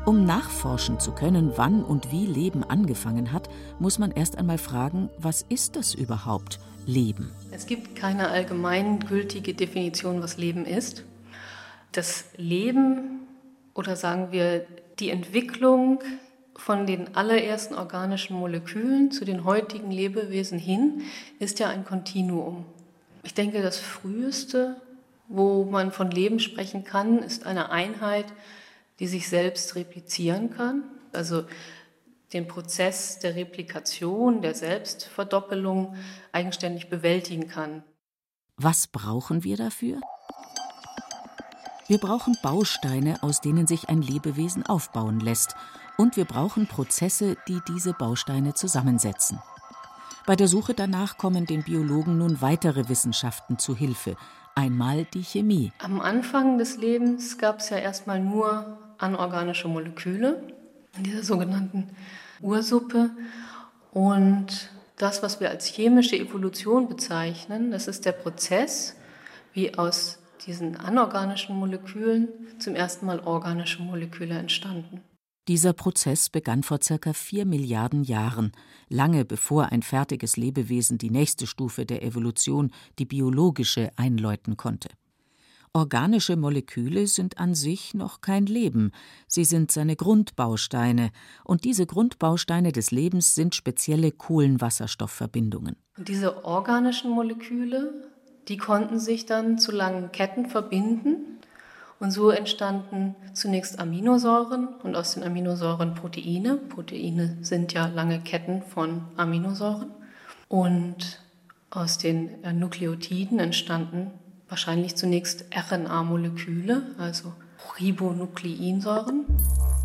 Um nachforschen zu können, wann und wie Leben angefangen hat, muss man erst einmal fragen, was ist das überhaupt, Leben? Es gibt keine allgemeingültige Definition, was Leben ist. Das Leben, oder sagen wir die Entwicklung von den allerersten organischen Molekülen zu den heutigen Lebewesen hin, ist ja ein Kontinuum. Ich denke, das Früheste, wo man von Leben sprechen kann, ist eine Einheit, die sich selbst replizieren kann, also den Prozess der Replikation, der Selbstverdoppelung eigenständig bewältigen kann. Was brauchen wir dafür? Wir brauchen Bausteine, aus denen sich ein Lebewesen aufbauen lässt, und wir brauchen Prozesse, die diese Bausteine zusammensetzen. Bei der Suche danach kommen den Biologen nun weitere Wissenschaften zu Hilfe. Einmal die Chemie. Am Anfang des Lebens gab es ja erstmal nur anorganische Moleküle in dieser sogenannten Ursuppe. Und das, was wir als chemische Evolution bezeichnen, das ist der Prozess, wie aus diesen anorganischen Molekülen zum ersten Mal organische Moleküle entstanden. Dieser Prozess begann vor ca. 4 Milliarden Jahren, lange bevor ein fertiges Lebewesen die nächste Stufe der Evolution, die biologische, einläuten konnte. Organische Moleküle sind an sich noch kein Leben, sie sind seine Grundbausteine, und diese Grundbausteine des Lebens sind spezielle Kohlenwasserstoffverbindungen. Und diese organischen Moleküle, die konnten sich dann zu langen Ketten verbinden, und so entstanden zunächst Aminosäuren und aus den Aminosäuren Proteine. Proteine sind ja lange Ketten von Aminosäuren. Und aus den Nukleotiden entstanden wahrscheinlich zunächst RNA-Moleküle, also Ribonukleinsäuren.